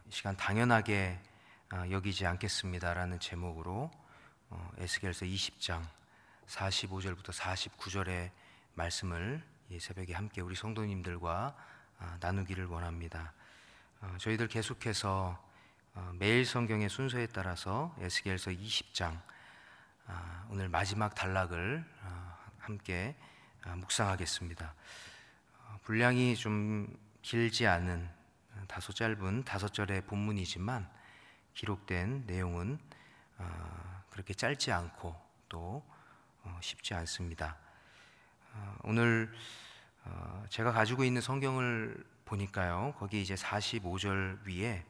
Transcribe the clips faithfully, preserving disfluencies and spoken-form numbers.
시간 당연하게 여기지 않겠습니다라는 제목으로 에스겔서 이십 장 사십오 절부터 사십구 절의 말씀을 이 새벽에 함께 우리 성도님들과 나누기를 원합니다. 저희들 계속해서 매일 성경의 순서에 따라서 에스겔서 이십 장 오늘 마지막 단락을 함께 묵상하겠습니다. 분량이 좀 길지 않은 다소 짧은 다섯 절의 본문이지만 기록된 내용은 그렇게 짧지 않고 또 쉽지 않습니다. 오늘 제가 가지고 있는 성경을 보니까요, 거기 이제 사십오 절 위에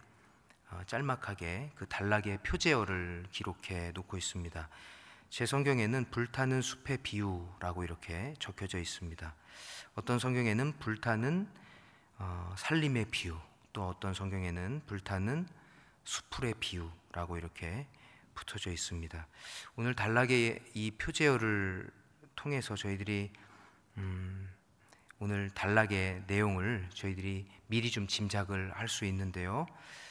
짤막하게 그 단락의 표제어를 기록해 놓고 있습니다. 제 성경에는 불타는 숲의 비유라고 이렇게 적혀져 있습니다. 어떤 성경에는 불타는 어, 살림의 비유, 또 어떤 성경에는 불타는 수풀의 비유라고 이렇게 붙어져 있습니다. 오늘 단락의 이 표제어를 통해서 저희들이 음, 오늘 단락의 내용을 저희들이 미리 좀 짐작을 할 수 있는데요.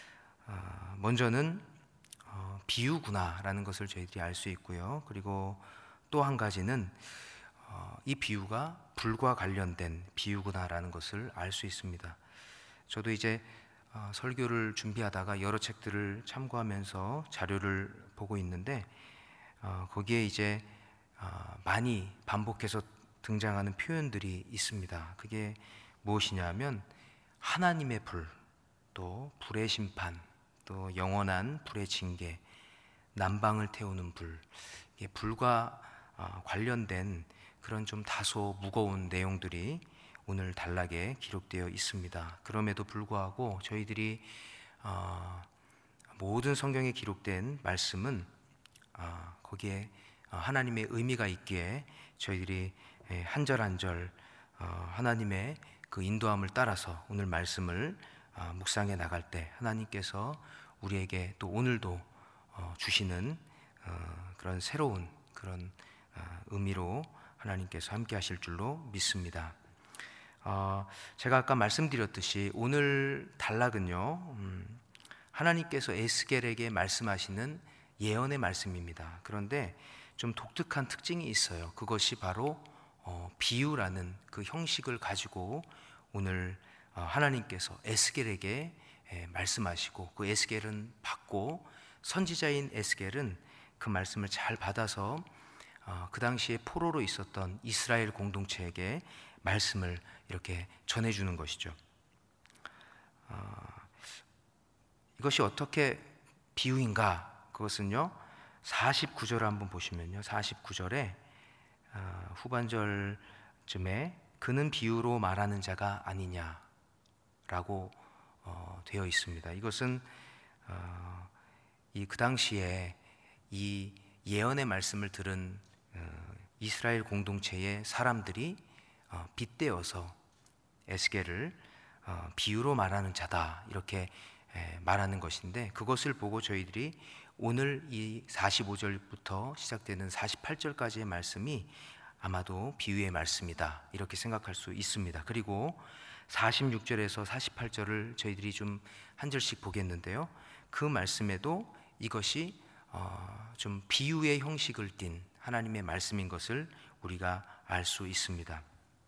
어, 먼저는 어, 비유구나라는 것을 저희들이 알 수 있고요. 그리고 또 한 가지는 어, 이 비유가 불과 관련된 비유구나라는 것을 알 수 있습니다. 저도 이제 어, 설교를 준비하다가 여러 책들을 참고하면서 자료를 보고 있는데 어, 거기에 이제 어, 많이 반복해서 등장하는 표현들이 있습니다. 그게 무엇이냐면 하나님의 불, 또 불의 심판, 또 영원한 불의 징계, 난방을 태우는 불, 이게 불과 어, 관련된 그런 좀 다소 무거운 내용들이 오늘 단락에 기록되어 있습니다. 그럼에도 불구하고 저희들이 어, 모든 성경에 기록된 말씀은 어, 거기에 하나님의 의미가 있기에 저희들이 한 절 한 절 어, 하나님의 그 인도함을 따라서 오늘 말씀을 어, 묵상해 나갈 때 하나님께서 우리에게 또 오늘도 어, 주시는 어, 그런 새로운 그런 어, 의미로 하나님께서 함께 하실 줄로 믿습니다. 어, 제가 아까 말씀드렸듯이 오늘 단락은요, 음, 하나님께서 에스겔에게 말씀하시는 예언의 말씀입니다. 그런데 좀 독특한 특징이 있어요. 그것이 바로 어, 비유라는 그 형식을 가지고 오늘 어, 하나님께서 에스겔에게 에, 말씀하시고 그 에스겔은 받고 선지자인 에스겔은 그 말씀을 잘 받아서 어, 그 당시에 포로로 있었던 이스라엘 공동체에게 말씀을 이렇게 전해주는 것이죠. 어, 이것이 어떻게 비유인가? 그것은요, 사십구 절을 한번 보시면요, 사십구 절에 어, 후반절쯤에 그는 비유로 말하는 자가 아니냐라고 어, 되어 있습니다. 이것은 어, 이 그 당시에 이 예언의 말씀을 들은 어, 이스라엘 공동체의 사람들이 어, 빗대어서 에스겔을 어, 비유로 말하는 자다 이렇게 에, 말하는 것인데, 그것을 보고 저희들이 오늘 이 사십오 절부터 시작되는 사십팔 절까지의 말씀이 아마도 비유의 말씀이다 이렇게 생각할 수 있습니다. 그리고 사십육 절에서 사십팔 절을 저희들이 좀 한 절씩 보겠는데요, 그 말씀에도 이것이 어, 좀 비유의 형식을 띤 하나님의 말씀인 것을 우리가 알 수 있습니다.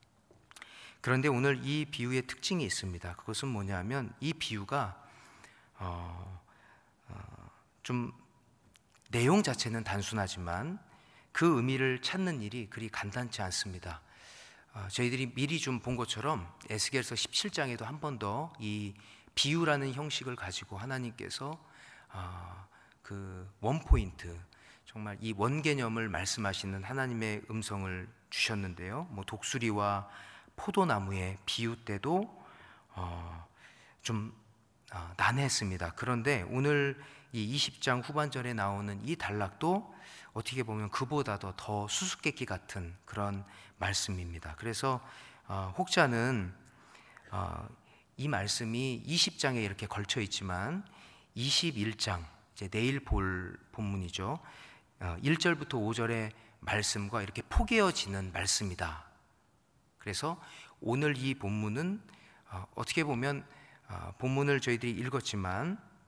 그런데 오늘 이 비유의 특징이 있습니다. 그것은 뭐냐면 이 비유가 어, 어, 좀 내용 자체는 단순하지만 그 의미를 찾는 일이 그리 간단치 않습니다. 어, 저희들이 미리 좀 본 것처럼 에스겔서 십칠 장에도 한 번 더 이 비유라는 형식을 가지고 하나님께서 어, 그 원포인트, 정말 이 원개념을 말씀하시는 하나님의 음성을 주셨는데요, 뭐 독수리와 포도나무의 비유 때도 어, 좀 어, 난해했습니다. 그런데 오늘 이 이십 장 후반절에 나오는 이 단락도 어떻게 보면 그보다도 더 수수께끼 같은 그런 말씀입니다. 그래서 어, 혹자는 어, 이 말씀이 이십 장에 이렇게 걸쳐 있지만 이십일 장, 이제 내일 볼 본문이죠, 어, 일 절부터 오 절의 말씀과 이렇게 포개어지는 말씀이다. 그래서 오늘 이 본문은 어, 어떻게 보면 어, 본문을 저희들이 읽었지만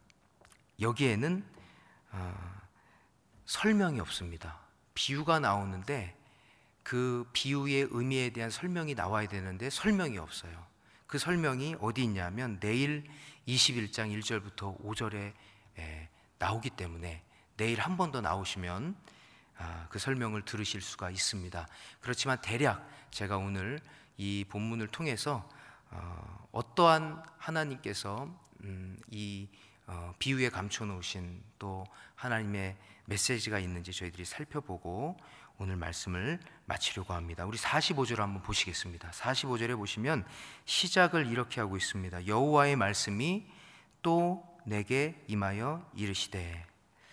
여기에는 어, 설명이 없습니다. 비유가 나오는데 그 비유의 의미에 대한 설명이 나와야 되는데 설명이 없어요. 그 설명이 어디 있냐면 내일 이십일 장 일 절부터 오 절에 에, 나오기 때문에 내일 한 번 더 나오시면 아, 그 설명을 들으실 수가 있습니다. 그렇지만 대략 제가 오늘 이 본문을 통해서 어, 어떠한 하나님께서 음, 이 어, 비유에 감춰놓으신 또 하나님의 메시지가 있는지 저희들이 살펴보고 오늘 말씀을 마치려고 합니다. 우리 사십오 절 한번 보시겠습니다. 사십오 절에 보시면 시작을 이렇게 하고 있습니다. 여호와의 말씀이 또 내게 임하여 이르시되,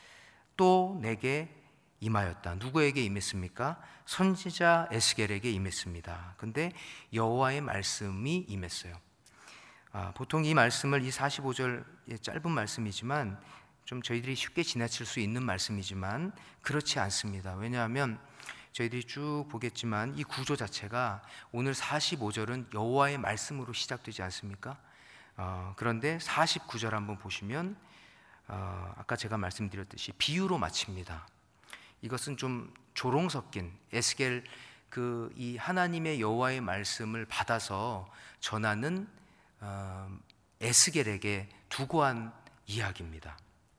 또 내게 임하였다. 누구에게 임했습니까? 선지자 에스겔에게 임했습니다. 근데 여호와의 말씀이 임했어요. 아, 보통 이 말씀을 이 사십오 절 짧은 말씀이지만 좀 저희들이 쉽게 지나칠 수 있는 말씀이지만 그렇지 않습니다. 왜냐하면 저희들이 쭉 보겠지만 이 구조 자체가 오늘 사십오 절은 여호와의 말씀으로 시작되지 않습니까? 어, 그런데 사십구 절 한번 보시면 어, 아까 제가 말씀드렸듯이 비유로 마칩니다. 이것은 좀 조롱 섞인 에스겔 그 이 하나님의 여호와의 말씀을 받아서 전하는 어, 에스겔에게 두고 한 이야기입니다.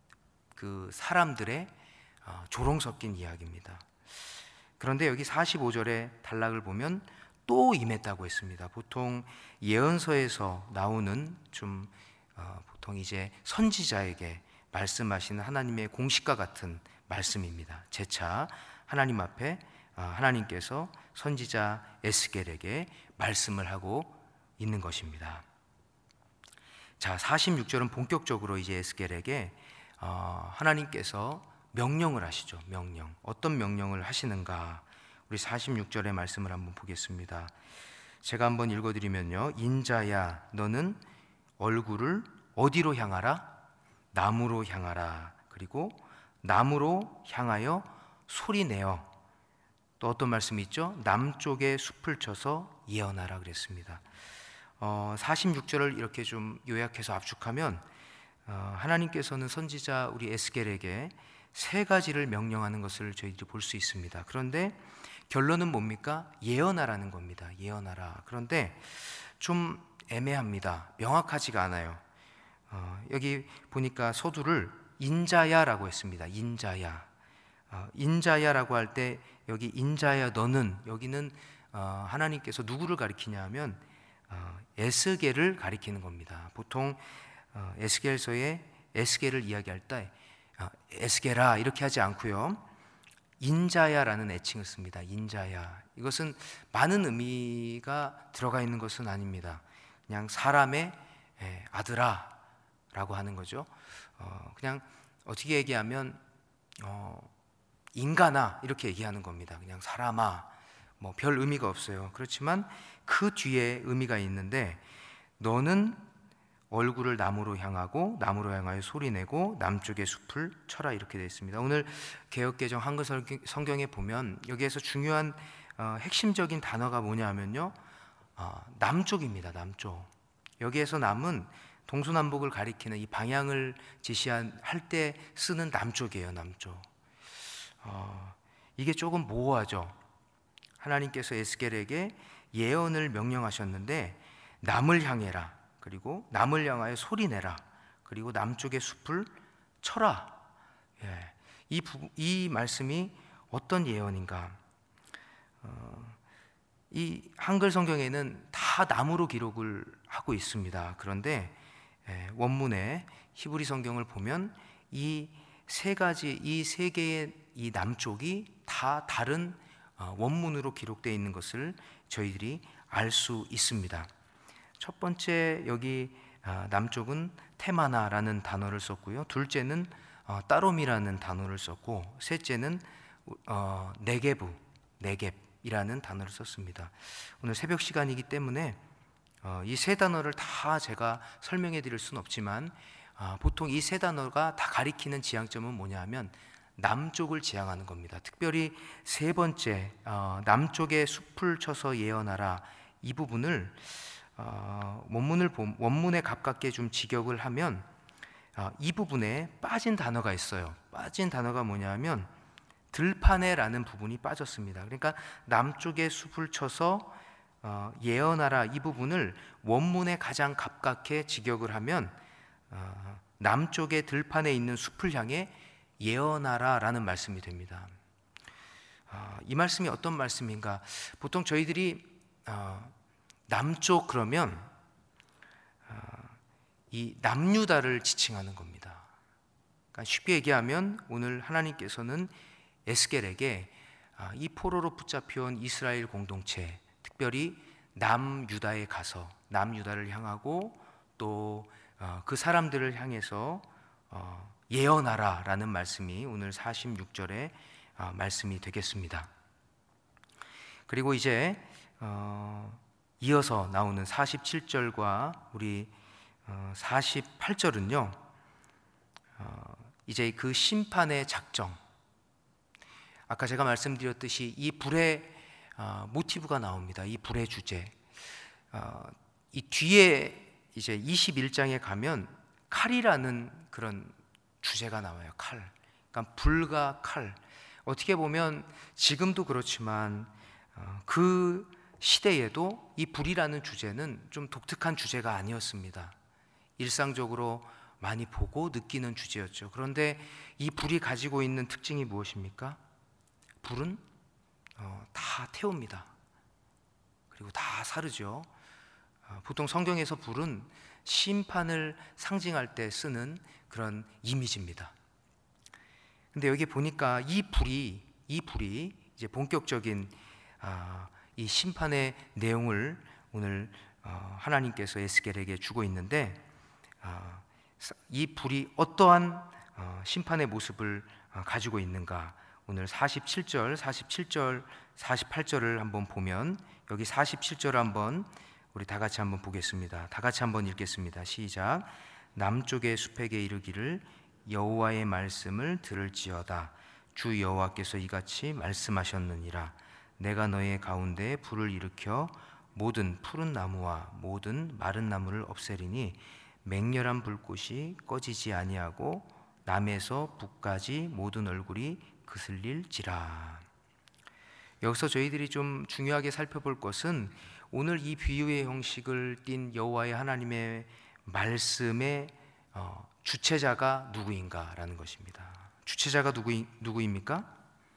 그 사람들의 어, 조롱 섞인 이야기입니다. 그런데 여기 사십오 절의 단락을 보면 또 임했다고 했습니다. 보통 예언서에서 나오는 좀 어, 보통 이제 선지자에게 말씀하시는 하나님의 공식과 같은 말씀입니다. 재차 하나님 앞에 어, 하나님께서 선지자 에스겔에게 말씀을 하고 있는 것입니다. 자, 사십육 절은 본격적으로 이제 에스겔에게 어, 하나님께서 명령을 하시죠. 명령. 어떤 명령을 하시는가? 우리 사십육 절의 말씀을 한번 보겠습니다. 제가 한번 읽어드리면요. 인자야, 너는 얼굴을 어디로 향하라? 남으로 향하라. 그리고 남으로 향하여 소리내어. 또 어떤 말씀이 있죠? 남쪽에 숲을 쳐서 예언하라 그랬습니다. 어, 사십육 절을 이렇게 좀 요약해서 압축하면 어, 하나님께서는 선지자 우리 에스겔에게 세 가지를 명령하는 것을 저희들이 볼 수 있습니다. 그런데 결론은 뭡니까? 예언하라는 겁니다. 예언하라. 그런데 좀 애매합니다. 명확하지가 않아요. 어, 여기 보니까 서두를 인자야라고 했습니다. 인자야. 어, 인자야라고 할 때 여기 인자야 너는, 여기는 어, 하나님께서 누구를 가리키냐 하면 어, 에스겔을 가리키는 겁니다. 보통 어, 에스겔서에 에스겔을 이야기할 때 어, 에스겔아 이렇게 하지 않고요, 인자야라는 애칭을 씁니다. 인자야. 이것은 많은 의미가 들어가 있는 것은 아닙니다. 그냥 사람의 예, 아들아 라고 하는 거죠. 어, 그냥 어떻게 얘기하면 어, 인간아 이렇게 얘기하는 겁니다. 그냥 사람아, 뭐 별 의미가 없어요. 그렇지만 그 뒤에 의미가 있는데, 너는 얼굴을 남으로 향하고 남으로 향하여 소리내고 남쪽의 숲을 쳐라 이렇게 되어 있습니다. 오늘 개역개정 한글 성경에 보면 여기에서 중요한 어, 핵심적인 단어가 뭐냐 하면요, 어, 남쪽입니다. 남쪽. 여기에서 남은 동서남북을 가리키는 이 방향을 지시할 때 쓰는 남쪽이에요. 남쪽. 어, 이게 조금 모호하죠. 하나님께서 에스겔에게 예언을 명령하셨는데 남을 향해라, 그리고 남을 향하여 소리내라, 그리고 남쪽의 숲을 쳐라. 예. 이, 부, 이 말씀이 어떤 예언인가? 어, 이 한글 성경에는 다 남으로 기록을 하고 있습니다. 그런데 예, 원문의 히브리 성경을 보면 이 세 가지, 이 세 개의 이 남쪽이 다 다른 어, 원문으로 기록되어 있는 것을 저희들이 알 수 있습니다. 첫 번째 여기 어, 남쪽은 테마나라는 단어를 썼고요. 둘째는 어, 따롬이라는 단어를 썼고, 셋째는 어, 네게브, 네겝이라는 단어를 썼습니다. 오늘 새벽 시간이기 때문에 어, 이 세 단어를 다 제가 설명해 드릴 수는 없지만 어, 보통 이 세 단어가 다 가리키는 지향점은 뭐냐 하면 남쪽을 지향하는 겁니다. 특별히 세 번째 어, 남쪽에 숲을 쳐서 예언하라, 이 부분을 어, 원문을 원문에 가깝게 좀 직역을 하면 아, 이 부분에 빠진 단어가 있어요. 빠진 단어가 뭐냐면 들판에라는 부분이 빠졌습니다. 그러니까 남쪽에 숲을 쳐서 어, 예언하라, 이 부분을 원문에 가장 가깝게 직역을 하면 어, 남쪽의 들판에 있는 숲을 향해 예언하라 라는 말씀이 됩니다. 어, 이 말씀이 어떤 말씀인가? 보통 저희들이 어, 남쪽 그러면 어, 이 남유다를 지칭하는 겁니다. 그러니까 쉽게 얘기하면 오늘 하나님께서는 에스겔에게 어, 이 포로로 붙잡혀온 이스라엘 공동체, 특별히 남유다에 가서 남유다를 향하고 또 그 사람들을 향해서 예언하라 라는 말씀이 오늘 사십육 절의 말씀이 되겠습니다. 그리고 이제 이어서 나오는 사십칠 절과 우리 사십팔 절은요, 이제 그 심판의 작정, 아까 제가 말씀드렸듯이 이 불의 어, 모티브가 나옵니다. 이 불의 주제. 어, 이 뒤에 이제 이십일 장에 가면 칼이라는 그런 주제가 나와요. 칼. 그러니까 불과 칼. 어떻게 보면 지금도 그렇지만 어, 그 시대에도 이 불이라는 주제는 좀 독특한 주제가 아니었습니다. 일상적으로 많이 보고 느끼는 주제였죠. 그런데 이 불이 가지고 있는 특징이 무엇입니까? 불은 어, 다 태웁니다. 그리고 다 사르죠. 어, 보통 성경에서 불은 심판을 상징할 때 쓰는 그런 이미지입니다. 근데 여기 보니까 이 불이 이 불이 이제 본격적인 어, 이 심판의 내용을 오늘 어, 하나님께서 에스겔에게 주고 있는데 어, 이 불이 어떠한 어, 심판의 모습을 어, 가지고 있는가? 오늘 사십칠 절, 사십칠 절, 사십팔 절을 한번 보면 여기 사십칠 절 한번 우리 다 같이 한번 보겠습니다. 다 같이 한번 읽겠습니다. 시작. 남쪽의 숲에게 이르기를 여호와의 말씀을 들을지어다. 주 여호와께서 이같이 말씀하셨느니라. 내가 너의 가운데 불을 일으켜 모든 푸른 나무와 모든 마른 나무를 없애리니 맹렬한 불꽃이 꺼지지 아니하고 남에서 북까지 모든 얼굴이 그슬릴지라. 여기서 저희들이 좀 중요하게 살펴볼 것은 오늘 이 비유의 형식을 띤 여호와의 하나님의 말씀의 어, 주체자가 누구인가라는 것입니다. 주체자가 누구, 누구입니까?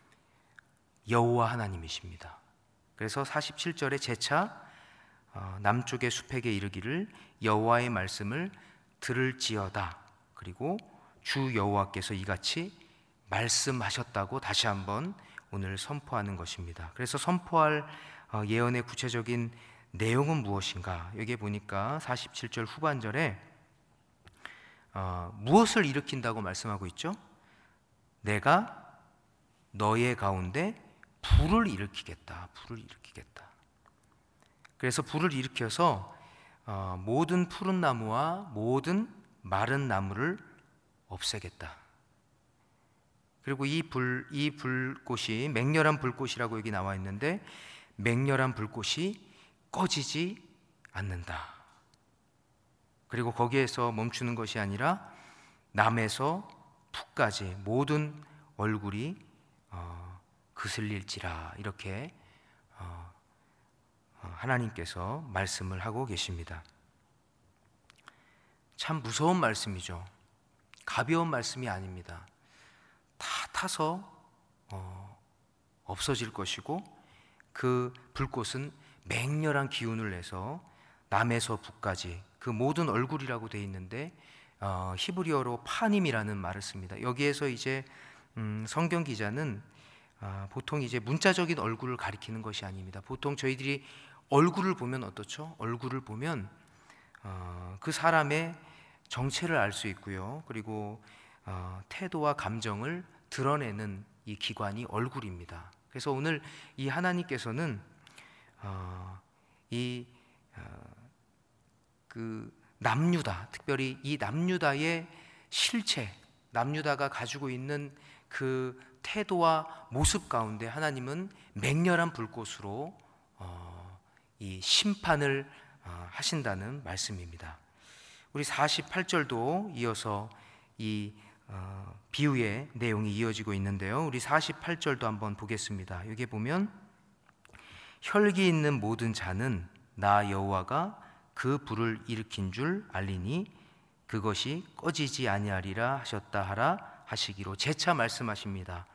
여호와 하나님이십니다. 그래서 사십칠 절에 재차 어, 남쪽의 숲에게 이르기를 여호와의 말씀을 들을지어다. 그리고 주 여호와께서 이같이 말씀하셨다고 다시 한번 오늘 선포하는 것입니다. 그래서 선포할 예언의 구체적인 내용은 무엇인가? 여기에 보니까 사십칠 절 후반절에 어, 무엇을 일으킨다고 말씀하고 있죠? 내가 너의 가운데 불을 일으키겠다. 불을 일으키겠다. 그래서 불을 일으켜서 어, 모든 푸른 나무와 모든 마른 나무를 없애겠다. 그리고 이 불, 이 불꽃이 맹렬한 불꽃이라고 여기 나와 있는데 맹렬한 불꽃이 꺼지지 않는다. 그리고 거기에서 멈추는 것이 아니라 남에서 북까지 모든 얼굴이 어, 그슬릴지라. 이렇게 어, 하나님께서 말씀을 하고 계십니다. 참 무서운 말씀이죠. 가벼운 말씀이 아닙니다. 다 타서 어, 없어질 것이고 그 불꽃은 맹렬한 기운을 내서 남에서 북까지 그 모든 얼굴이라고 되어 있는데 어, 히브리어로 파님이라는 말을 씁니다. 여기에서 이제 음, 성경 기자는 어, 보통 이제 문자적인 얼굴을 가리키는 것이 아닙니다. 보통 저희들이 얼굴을 보면 어떻죠? 얼굴을 보면 어, 그 사람의 정체를 알 수 있고요. 그리고 어, 태도와 감정을 드러내는 이 기관이 얼굴입니다. 그래서 오늘 이 하나님께서는 어, 이 어, 그 남유다, 특별히 이 남유다의 실체, 남유다가 가지고 있는 그 태도와 모습 가운데 하나님은 맹렬한 불꽃으로 어, 이 심판을 어, 하신다는 말씀입니다. 우리 사십팔 절도 이어서 이 어, 비유의 내용이 이어지고 있는데요. 우리 사십팔 절도 한번 보겠습니다. 여기 보면 혈기 있는 모든 자는 나 여호와가 그 불을 일으킨 줄 알리니 그것이 꺼지지 아니하리라 하셨다 하라 하시기로 재차 말씀하십니다.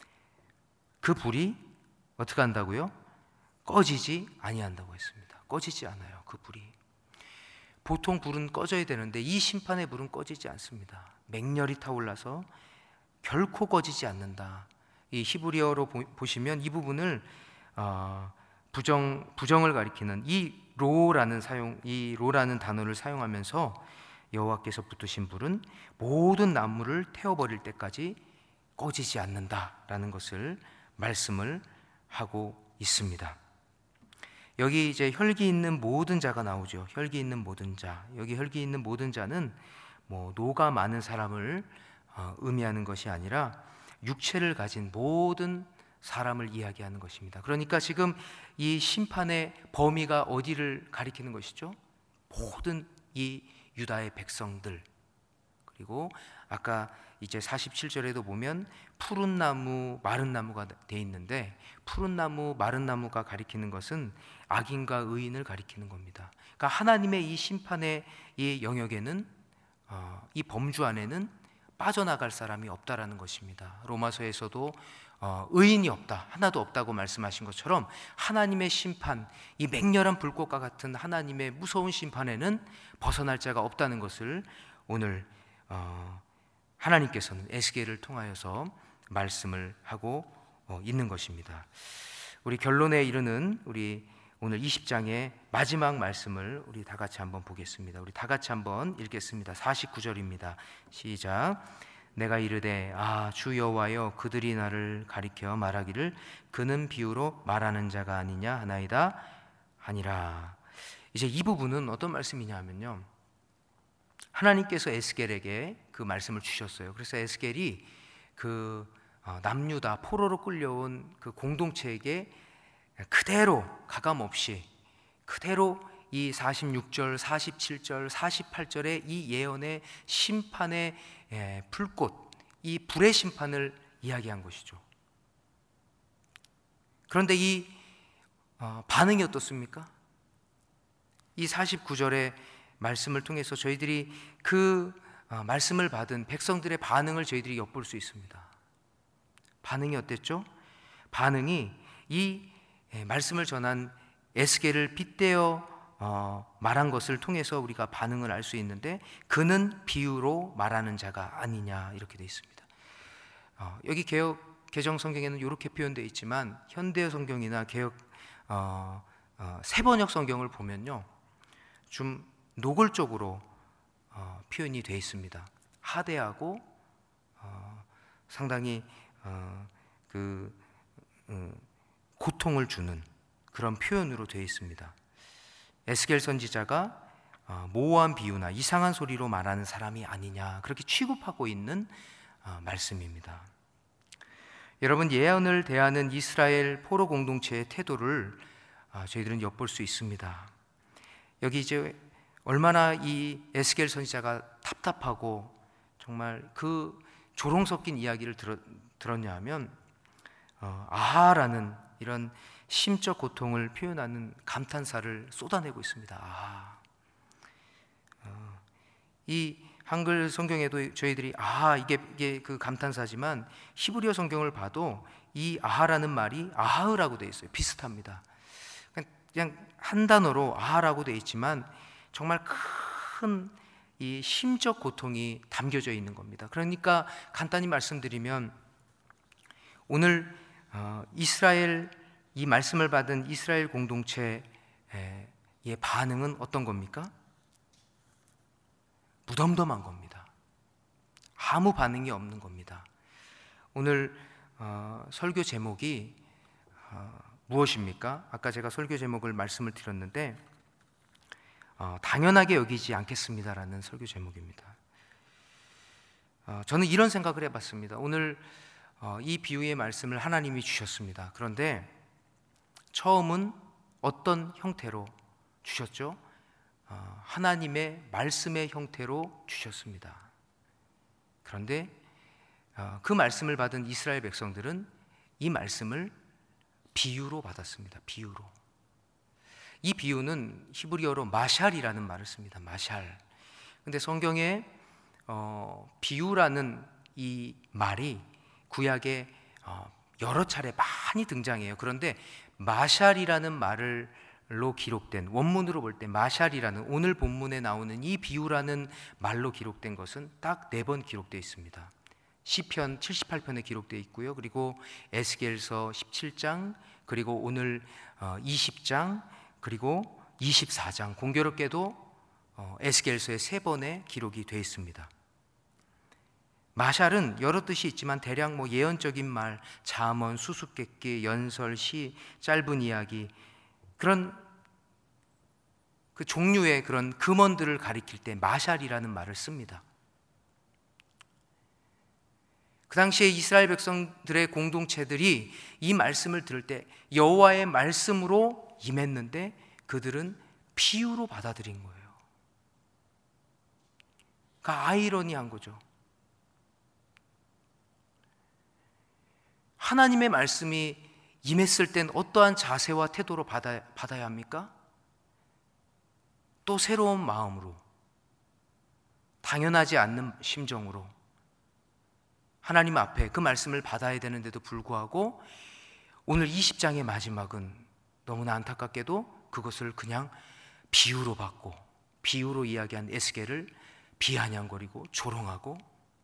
그 불이 어떻게 한다고요? 꺼지지 아니한다고 했습니다. 꺼지지 않아요. 그 불이. 보통 불은 꺼져야 되는데 이 심판의 불은 꺼지지 않습니다. 맹렬히 타올라서 결코 꺼지지 않는다. 이 히브리어로 보시면 이 부분을 어, 부정 부정을 가리키는 이 로라는 사용 이 로라는 단어를 사용하면서 여호와께서 붙으신 불은 모든 나무를 태워버릴 때까지 꺼지지 않는다라는 것을 말씀을 하고 있습니다. 여기 이제 혈기 있는 모든 자가 나오죠. 혈기 있는 모든 자. 여기 혈기 있는 모든 자는 뭐 노가 많은 사람을 의미하는 것이 아니라 육체를 가진 모든 사람을 이야기하는 것입니다. 그러니까 지금 이 심판의 범위가 어디를 가리키는 것이죠? 모든 이 유다의 백성들. 그리고 아까 이제 사십칠 절에도 보면 푸른 나무, 마른 나무가 돼 있는데 푸른 나무, 마른 나무가 가리키는 것은 악인과 의인을 가리키는 겁니다. 그러니까 하나님의 이 심판의 이 영역에는 어, 이 범주 안에는 빠져나갈 사람이 없다라는 것입니다. 로마서에서도 어, 의인이 없다, 하나도 없다고 말씀하신 것처럼 하나님의 심판, 이 맹렬한 불꽃과 같은 하나님의 무서운 심판에는 벗어날 자가 없다는 것을 오늘 어, 하나님께서는 에스겔을 통하여서 말씀을 하고 어, 있는 것입니다. 우리 결론에 이르는 우리 오늘 이십 장의 마지막 말씀을 우리 다 같이 한번 보겠습니다. 우리 다 같이 한번 읽겠습니다. 사십구 절입니다. 시작. 내가 이르되 아 주 여호와여 그들이 나를 가리켜 말하기를 그는 비유로 말하는 자가 아니냐 하나이다 하니라. 이제 이 부분은 어떤 말씀이냐 하면요, 하나님께서 에스겔에게 그 말씀을 주셨어요. 그래서 에스겔이 그 남유다 포로로 끌려온 그 공동체에게 그대로 가감없이 그대로 이 사십육 절, 사십칠 절, 사십팔 절의 이 예언의 심판의 불꽃, 이 불의 심판을 이야기한 것이죠. 그런데 이 반응이 어떻습니까? 이 사십구 절의 말씀을 통해서 저희들이 그 말씀을 받은 백성들의 반응을 저희들이 엿볼 수 있습니다. 반응이 어땠죠? 반응이 이 말씀을 전한 에스겔을 빗대어 어, 말한 것을 통해서 우리가 반응을 알 수 있는데 그는 비유로 말하는 자가 아니냐 이렇게 되어 있습니다. 어, 여기 개역 개정 성경에는 이렇게 표현되어 있지만 현대 성경이나 개역 어, 어, 세번역 성경을 보면요 좀 노골적으로 어, 표현이 되어 있습니다. 하대하고 어, 상당히 어, 그 음, 고통을 주는 그런 표현으로 되어 있습니다. 에스겔 선지자가 모호한 비유나 이상한 소리로 말하는 사람이 아니냐 그렇게 취급하고 있는 말씀입니다. 여러분, 예언을 대하는 이스라엘 포로 공동체의 태도를 저희들은 엿볼 수 있습니다. 여기 이제 얼마나 이 에스겔 선지자가 답답하고 정말 그 조롱 섞인 이야기를 들었, 들었냐 하면 어, 아하라는 이런 심적 고통을 표현하는 감탄사를 쏟아내고 있습니다. 아, 어, 이 한글 성경에도 저희들이 아 이게 이게 그 감탄사지만 히브리어 성경을 봐도 이 아하라는 말이 아하으라고 되어 있어요. 비슷합니다. 그냥, 그냥 한 단어로 아하라고 되어 있지만 정말 큰 이 심적 고통이 담겨져 있는 겁니다. 그러니까 간단히 말씀드리면 오늘 어, 이스라엘 이 말씀을 받은 이스라엘 공동체의 반응은 어떤 겁니까? 무덤덤한 겁니다. 아무 반응이 없는 겁니다. 오늘 어, 설교 제목이 어, 무엇입니까? 아까 제가 설교 제목을 말씀을 드렸는데 어, 당연하게 여기지 않겠습니다라는 설교 제목입니다. 어, 저는 이런 생각을 해봤습니다. 오늘 어, 이 비유의 말씀을 하나님이 주셨습니다. 그런데 처음은 어떤 형태로 주셨죠? 어, 하나님의 말씀의 형태로 주셨습니다. 그런데 그 말씀을 받은 이스라엘 백성들은 이 말씀을 비유로 받았습니다. 비유로. 이 비유는 히브리어로 마샬이라는 말을 씁니다. 마샬. 근데 성경에 어, 비유라는 이 말이 구약에 어, 여러 차례 많이 등장해요. 그런데 마샬이라는 말로 기록된, 원문으로 볼 때 마샬이라는, 오늘 본문에 나오는 이 비유라는 말로 기록된 것은 딱 네 번 기록되어 있습니다. 시편 칠십팔 편에 기록되어 있고요. 그리고 에스겔서 십칠 장, 그리고 오늘 이십 장, 그리고 이십사 장, 공교롭게도 에스겔서에 세 번의 기록이 되어 있습니다. 마샬은 여러 뜻이 있지만 대략 뭐 예언적인 말, 잠언, 수수께끼, 연설, 시, 짧은 이야기, 그런 그 종류의 그런 금언들을 가리킬 때 마샬이라는 말을 씁니다. 그 당시에 이스라엘 백성들의 공동체들이 이 말씀을 들을 때 여호와의 말씀으로 임했는데 그들은 비유로 받아들인 거예요. 그러니까 아이러니한 거죠. 하나님의 말씀이 임했을 땐 어떠한 자세와 태도로 받아, 받아야 합니까? 또 새로운 마음으로, 당연하지 않는 심정으로 하나님 앞에 그 말씀을 받아야 되는데도 불구하고 오늘 이십 장의 마지막은 너무나 안타깝게도 그것을 그냥 비유로 받고 비유로 이야기한 에스겔을 비아냥거리고 조롱하고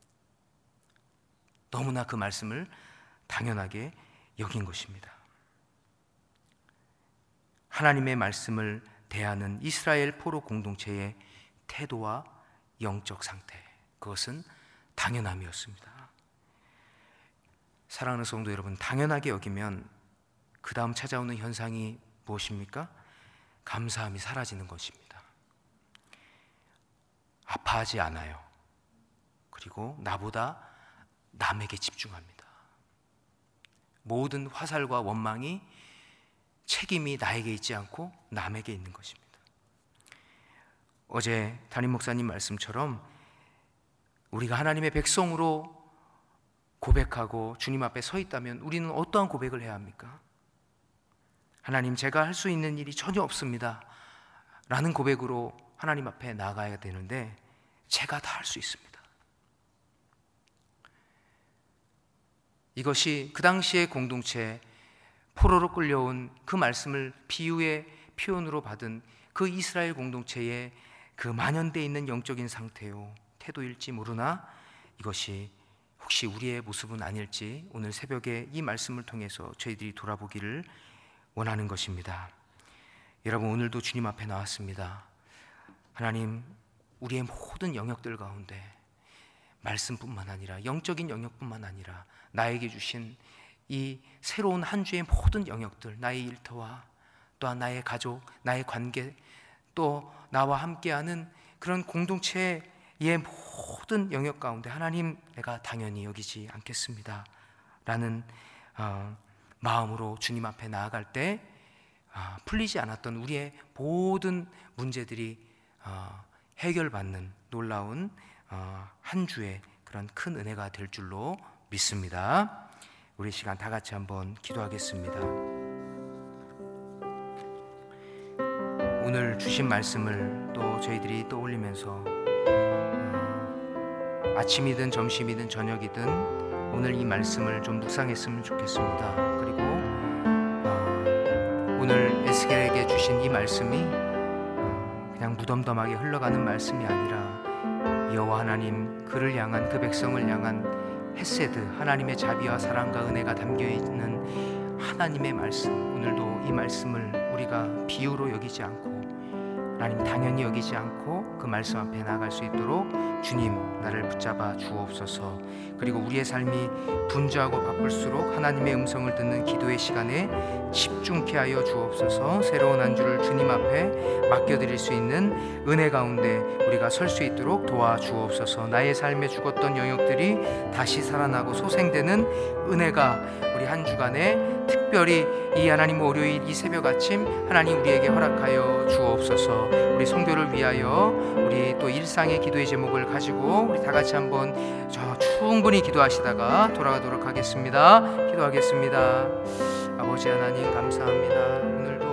너무나 그 말씀을 당연하게 여긴 것입니다. 하나님의 말씀을 대하는 이스라엘 포로 공동체의 태도와 영적 상태, 그것은 당연함이었습니다. 사랑하는 성도 여러분, 당연하게 여기면 그 다음 찾아오는 현상이 무엇입니까? 감사함이 사라지는 것입니다. 아파하지 않아요. 그리고 나보다 남에게 집중합니다. 모든 화살과 원망이, 책임이 나에게 있지 않고 남에게 있는 것입니다. 어제 담임 목사님 말씀처럼 우리가 하나님의 백성으로 고백하고 주님 앞에 서 있다면 우리는 어떠한 고백을 해야 합니까? 하나님, 제가 할 수 있는 일이 전혀 없습니다 라는 고백으로 하나님 앞에 나아가야 되는데 제가 다 할 수 있습니다. 이것이 그 당시의 공동체, 포로로 끌려온 그 말씀을 비유의 표현으로 받은 그 이스라엘 공동체의 그 만연되어 있는 영적인 상태요, 태도일지 모르나 이것이 혹시 우리의 모습은 아닐지 오늘 새벽에 이 말씀을 통해서 저희들이 돌아보기를 원하는 것입니다. 여러분, 오늘도 주님 앞에 나왔습니다. 하나님, 우리의 모든 영역들 가운데 말씀뿐만 아니라 영적인 영역뿐만 아니라 나에게 주신 이 새로운 한 주의 모든 영역들, 나의 일터와 또한 나의 가족, 나의 관계, 또 나와 함께하는 그런 공동체의 모든 영역 가운데 하나님, 내가 당연히 여기지 않겠습니다 라는 어, 마음으로 주님 앞에 나아갈 때 어, 풀리지 않았던 우리의 모든 문제들이 어, 해결받는 놀라운 어, 한 주의 그런 큰 은혜가 될 줄로 믿습니다. 우리 시간 다 같이 한번 기도하겠습니다. 오늘 주신 말씀을 또 저희들이 떠올리면서 어, 아침이든 점심이든 저녁이든 오늘 이 말씀을 좀 묵상했으면 좋겠습니다. 그리고 어, 오늘 에스겔에게 주신 이 말씀이 어, 그냥 무덤덤하게 흘러가는 말씀이 아니라 여호와 하나님, 그를 향한, 그 백성을 향한 헤세드, 하나님의 자비와 사랑과 은혜가 담겨있는 하나님의 말씀, 오늘도 이 말씀을 우리가 비유로 여기지 않고 하나님 당연히 여기지 않고 그 말씀 앞에 나아갈 수 있도록 주님, 나를 붙잡아 주옵소서. 그리고 우리의 삶이 분주하고 바쁠수록 하나님의 음성을 듣는 기도의 시간에 집중케 하여 주옵소서. 새로운 한 주를 주님 앞에 맡겨드릴 수 있는 은혜 가운데 우리가 설 수 있도록 도와주옵소서. 나의 삶에 죽었던 영역들이 다시 살아나고 소생되는 은혜가 우리 한 주간에 특별히 이 하나님 월요일 이 새벽 아침 하나님 우리에게 허락하여 주옵소서. 우리 성도를 위하여 우리 또 일상의 기도의 제목을 가지고 우리 다 같이 한번 저 충분히 기도하시다가 돌아가도록 하겠습니다. 기도하겠습니다. 아버지 하나님 감사합니다. 오늘도